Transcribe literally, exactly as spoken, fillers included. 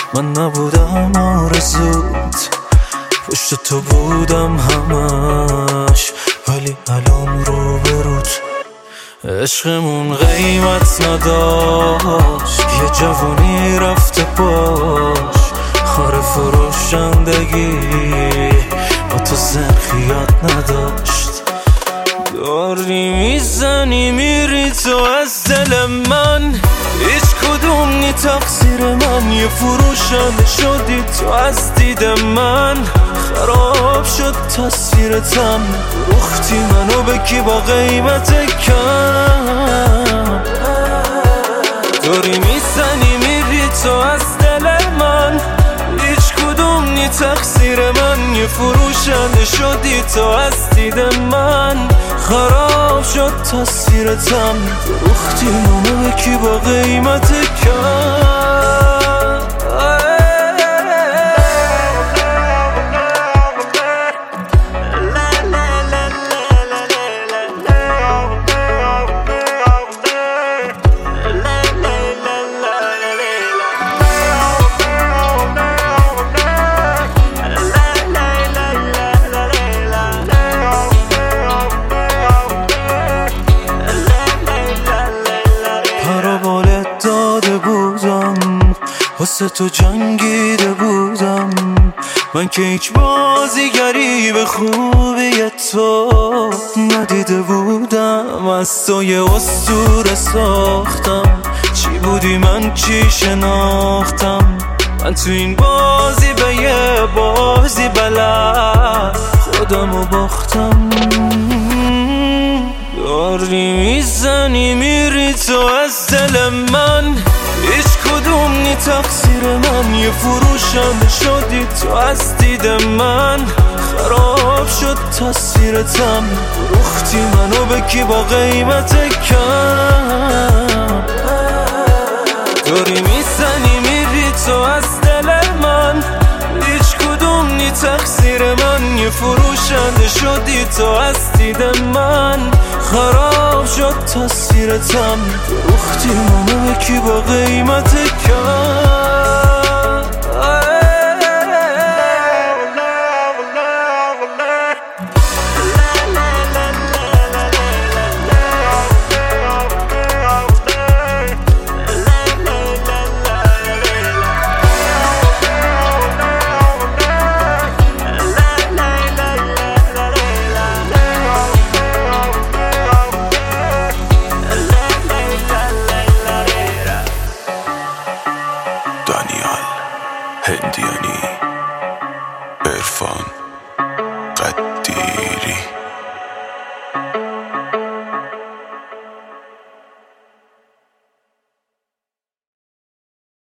من نبودم آرزوت، پشت تو بودم همش، ولی الان رو بروت. عشقمون قیمت نداشت، یه جوانی رفته باش، خار فروشندگی با تو زرخیات نداشت. داری میزنی میری تو از دل من، هیچ کدوم نی تقصیر من، یه فروشنده شدی تو از دید من. خراب شد تصویرتم، فروختی منو به کی با قیمت کم. داری میزنی میری تو از دل من، هیچ کدوم نی تقصیر من، یه فروشنده شدی تو از دید من. خراب شد تصویرتم، فروختی منو به کی با قیمت کم. واسه تو جنگیده بودم من که هیچ بازیگری به خوبی تو ندیده بودم. از تو یه اسطوره ساختم، چی بودی من چی شناختم. من تو این بازی به یه بازی بلد خودمو باختم. داری میزنی میری تو از دل من، هیچ کدوم نی تقصیر من، یه فروشنده شدی تو از دید من. خراب شد تصویرتم، فروختی منو به کی با قیمت کم. داری میزنی میری تو از دل من، هیچ کدوم نی تقصیر من، یه فروشنده شدی تو از دید من. خراب شد تصویرتم، فروختی منو به کی با قیمت کم. دانیال هندیانی.